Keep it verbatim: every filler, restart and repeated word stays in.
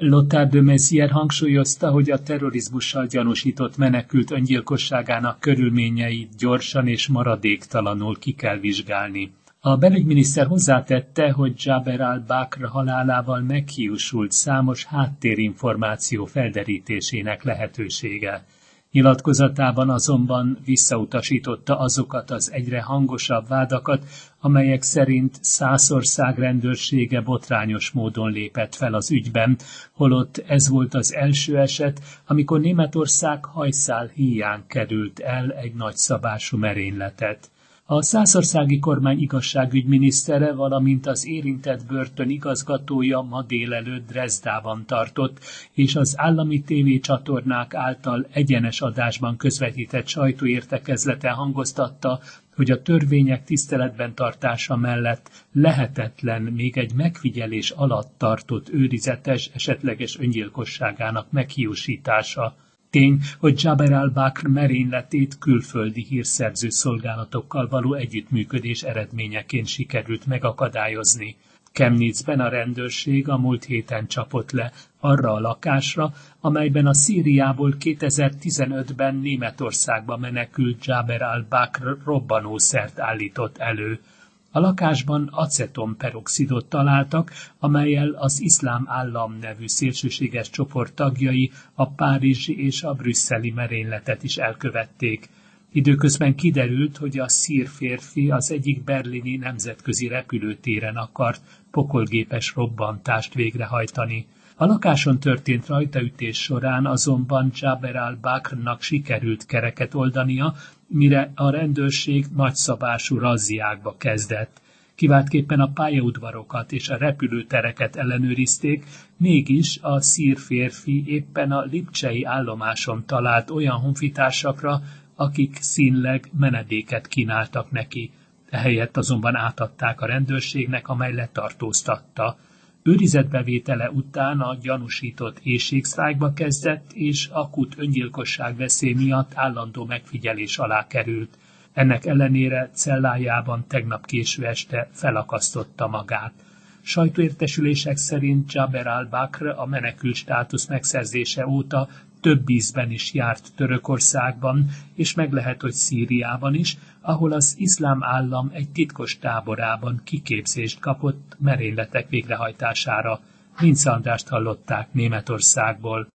Lothar de Maizière hangsúlyozta, hogy a terrorizmussal gyanúsított menekült öngyilkosságának körülményeit gyorsan és maradéktalanul ki kell vizsgálni. A belügyminiszter hozzátette, hogy Jaber al-Bakr halálával meghiúsult számos háttérinformáció felderítésének lehetősége. Nyilatkozatában azonban visszautasította azokat az egyre hangosabb vádakat, amelyek szerint Szászország rendőrsége botrányos módon lépett fel az ügyben, holott ez volt az első eset, amikor Németország hajszál híján került el egy nagyszabású merényletet. A szászországi kormány igazságügyminisztere, valamint az érintett börtön igazgatója ma délelőtt Drezdában tartott, és az állami tévécsatornák által egyenes adásban közvetített sajtóértekezleten hangoztatta, hogy a törvények tiszteletben tartása mellett lehetetlen még egy megfigyelés alatt tartott őrizetes esetleges öngyilkosságának meghiúsítása. Tény, hogy Jaber al-Bakr merényletét külföldi hírszerző szolgálatokkal való együttműködés eredményeként sikerült megakadályozni. Chemnitzben a rendőrség a múlt héten csapott le arra a lakásra, amelyben a Szíriából kétezer-tizenötben Németországba menekült Jaber al-Bakr robbanószert állított elő. A lakásban acetonperoxidot találtak, amellyel az Iszlám Állam nevű szélsőséges csoport tagjai a párizsi és a brüsszeli merényletet is elkövették. Időközben kiderült, hogy a szír férfi az egyik berlini nemzetközi repülőtéren akart pokolgépes robbantást végrehajtani. A lakáson történt rajtaütés során azonban Jaber al-Bakrnak sikerült kereket oldania, mire a rendőrség nagyszabású razziákba kezdett. Kiváltképpen a pályaudvarokat és a repülőtereket ellenőrizték, mégis a szír férfi éppen a lipcsei állomáson talált olyan honfitársakra, akik színleg menedéket kínáltak neki. Ehelyett azonban átadták a rendőrségnek, amely letartóztatta. Őrizetbevétele után a gyanúsított éhségsztrájkba kezdett, és akut öngyilkosság veszély miatt állandó megfigyelés alá került. Ennek ellenére cellájában tegnap késő este felakasztotta magát. Sajtóértesülések szerint Jaber al-Bakr a menekült státusz megszerzése óta több ízben is járt Törökországban, és meg lehet, hogy Szíriában is, ahol az Iszlám Állam egy titkos táborában kiképzést kapott merényletek végrehajtására. Vince Andrást hallották Németországból.